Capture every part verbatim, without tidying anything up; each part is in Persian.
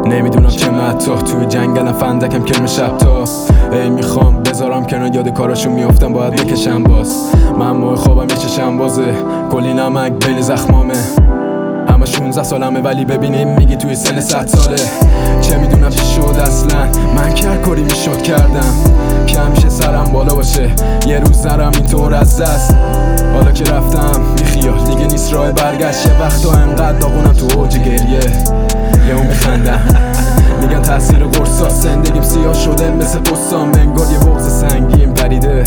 نمیدونم چه متا توی جنگلم فندکم کرم شب تا ای میخوام بذارم کنار یاد کاراشون میافتم باید بکشم باز من موی خوابم یه چشم بازه کلی نمک بین زخمامه همه شونزده سالمه ولی ببینیم میگی توی سن صد ساله چه میدونم چی شد اصلا من که هر کاری میشد کردم که همیشه سرم بالا باشه یه روز نرم اینطور از دست حالا که رفتم بیخیال دیگه نیست راه برگشت یه وقتا انقدر داغونم تو اوج گریه یه اون میخندم میگن تاثیر قرصاست زندگیم سیاه شده مثل قصام انگار یه بغض سنگیم پریده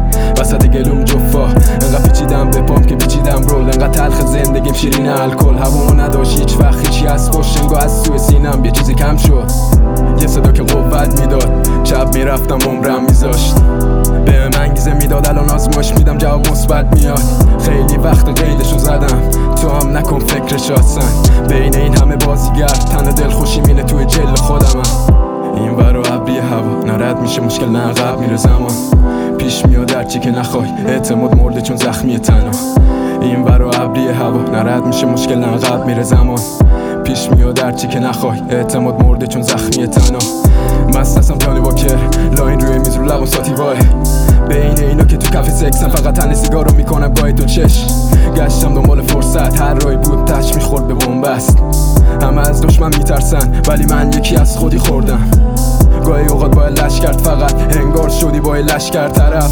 وسط گلوم جفا انقدر پیچیدم به پام که پیچیدم رول انقدر تلخ زندگیم شیرین الکل هوامو نداشت هیچ وقت هیچی از خوش انگار از سوی سینم یه چیزی کم شد یه صدا که قوت میداد شب میرفتم عمرم میذاشت به من انگیزه میداد الان آزمایش میدم جواب مثبت میاد خیلی وقت قیدشو زدم تو هم نکن فکرش آسان بین این همه بازیگر تن دلخوشی مینه توی جل خودمم این ور و ابری هوا نرد میشه مشکل نه عقب میره زمان پیش میاد هرچی که نخوای اعتماد مرده چون زخمی تنها این ور و ابری هوا نرد میشه مشکل نه عقب میره زمان پیش میاد هرچی که نخوای اعتماد مرده چون زخمی تنها مست هستم جانی واکر لاین روی میز رو لبم ساتیواه بین اینا که تو کف سکسم فقط تن سیگار رو میکنم گاهی تو چش گشتم دنبال فرصت هر رای بود تچ میخورد به بنبست همه از دشمن میترسن ولی من یکی از خودی خوردم گاهی اوقات باید لش کرد فقط انگار شدی باید لش کرد طرف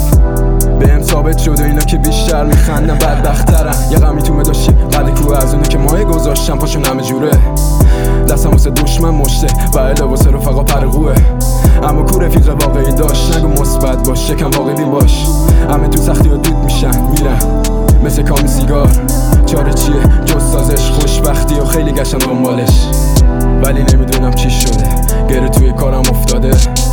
بهم ثابت شده اینا که بیشتر میخندن بدبخترن یه غمی تو مداشی قد کوه از اونه که مایه گذاشتم پاشون همه جوره دستم واسه دشمن مشته و اله واسه رفقا پرقوه اما کو رفیق واقعی داشت نگو مثبت باش شکم واقعی باش همه تو سختی ها دود میشن میرن مثل کامی سیگار چاره چیه جز سازش خوشبختی و خیلی گشتم دنبالش ولی نمیدونم چی شده گره توی کارم افتاده